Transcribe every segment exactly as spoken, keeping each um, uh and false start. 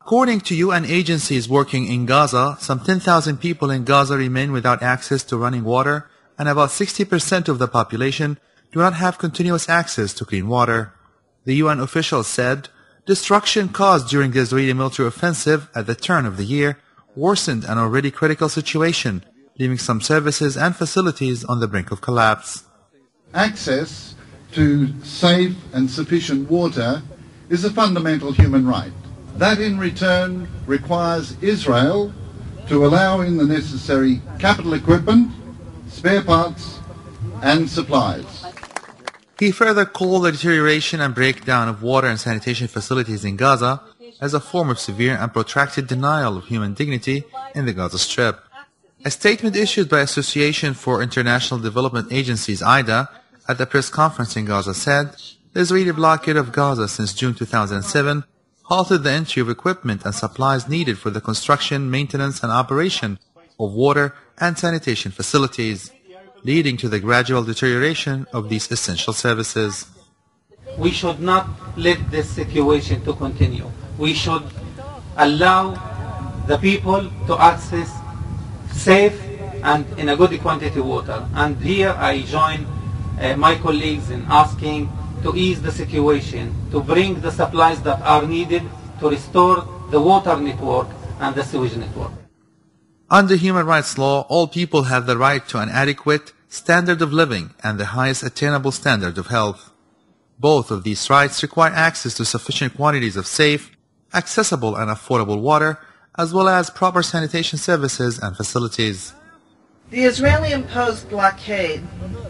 According to U N agencies working in Gaza, some ten thousand people in Gaza remain without access to running water, and about sixty percent of the population do not have continuous access to clean water. The U N officials said destruction caused during the Israeli military offensive at the turn of the year worsened an already critical situation, leaving some services and facilities on the brink of collapse. Access to safe and sufficient water is a fundamental human right. That in return requires Israel to allow in the necessary capital equipment, spare parts and supplies. He further called the deterioration and breakdown of water and sanitation facilities in Gaza as a form of severe and protracted denial of human dignity in the Gaza Strip. A statement issued by Association for International Development Agencies, I D A, at the press conference in Gaza said the Israeli blockade of Gaza since June two thousand seven halted the entry of equipment and supplies needed for the construction, maintenance and operation of water and sanitation facilities, leading to the gradual deterioration of these essential services. We should not let this situation to continue. We should allow the people to access safe and in a good quantity water. And here I join uh, my colleagues in asking to ease the situation, to bring the supplies that are needed to restore the water network and the sewage network. Under human rights law, all people have the right to an adequate standard of living and the highest attainable standard of health. Both of these rights require access to sufficient quantities of safe, accessible and affordable water, as well as proper sanitation services and facilities. The Israeli-imposed blockade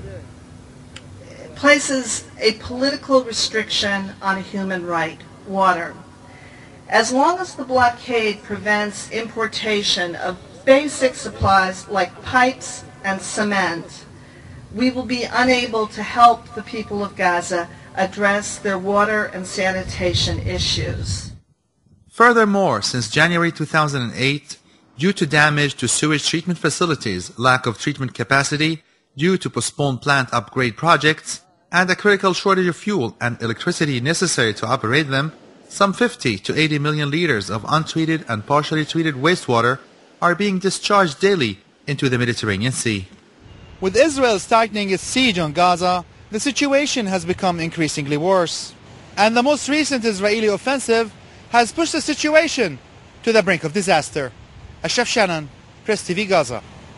places a political restriction on a human right, water. As long as the blockade prevents importation of basic supplies like pipes and cement, we will be unable to help the people of Gaza address their water and sanitation issues. Furthermore, since January two thousand eight, due to damage to sewage treatment facilities, lack of treatment capacity due to postponed plant upgrade projects, and a critical shortage of fuel and electricity necessary to operate them, some fifty to eighty million liters of untreated and partially treated wastewater are being discharged daily into the Mediterranean Sea. With Israel tightening its siege on Gaza, the situation has become increasingly worse. And the most recent Israeli offensive has pushed the situation to the brink of disaster. Ashraf Shannon, Press T V Gaza.